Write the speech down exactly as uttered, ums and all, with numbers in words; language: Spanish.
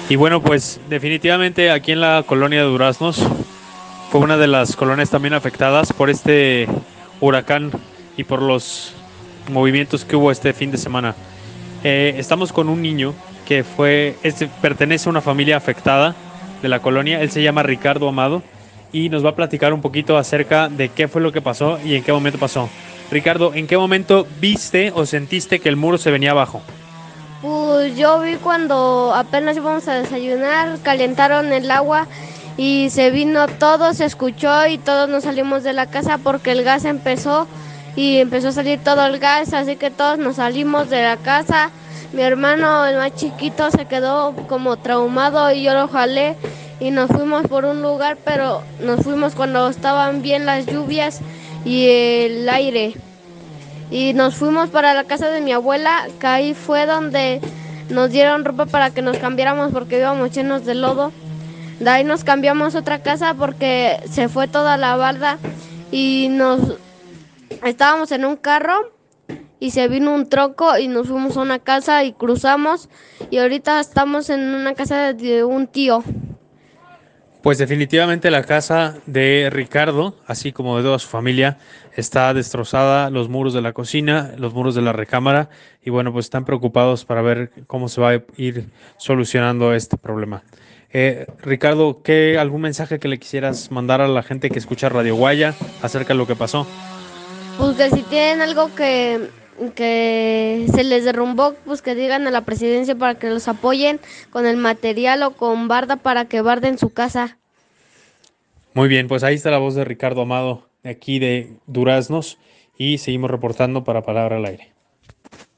Y bueno, pues definitivamente aquí en la colonia de Duraznos fue una de las colonias también afectadas por este huracán y por los movimientos que hubo este fin de semana. Eh, estamos con un niño que fue, este pertenece a una familia afectada de la colonia. Él se llama Ricardo Amado y nos va a platicar un poquito acerca de qué fue lo que pasó y en qué momento pasó. Ricardo, ¿en qué momento viste o sentiste que el muro se venía abajo? Pues yo vi cuando apenas íbamos a desayunar, calentaron el agua y se vino todo, se escuchó y todos nos salimos de la casa porque el gas empezó y empezó a salir todo el gas, así que todos nos salimos de la casa. Mi hermano, el más chiquito, se quedó como traumado y yo lo jalé y nos fuimos por un lugar, pero nos fuimos cuando estaban bien las lluvias y el aire. Y nos fuimos para la casa de mi abuela, que ahí fue donde nos dieron ropa para que nos cambiáramos porque íbamos llenos de lodo. De ahí nos cambiamos a otra casa porque se fue toda la barda y nos estábamos en un carro y se vino un tronco y nos fuimos a una casa y cruzamos y ahorita estamos en una casa de un tío. Pues definitivamente la casa de Ricardo, así como de toda su familia, está destrozada, los muros de la cocina, los muros de la recámara, y bueno, pues están preocupados para ver cómo se va a ir solucionando este problema. Eh, Ricardo, ¿qué algún mensaje que le quisieras mandar a la gente que escucha Radio Guaya acerca de lo que pasó? Pues que si tienen algo que, que se les derrumbó, pues que digan a la presidencia para que los apoyen con el material o con barda para que barden su casa. Muy bien, pues ahí está la voz de Ricardo Amado, de aquí de Duraznos, y seguimos reportando para Palabra al Aire.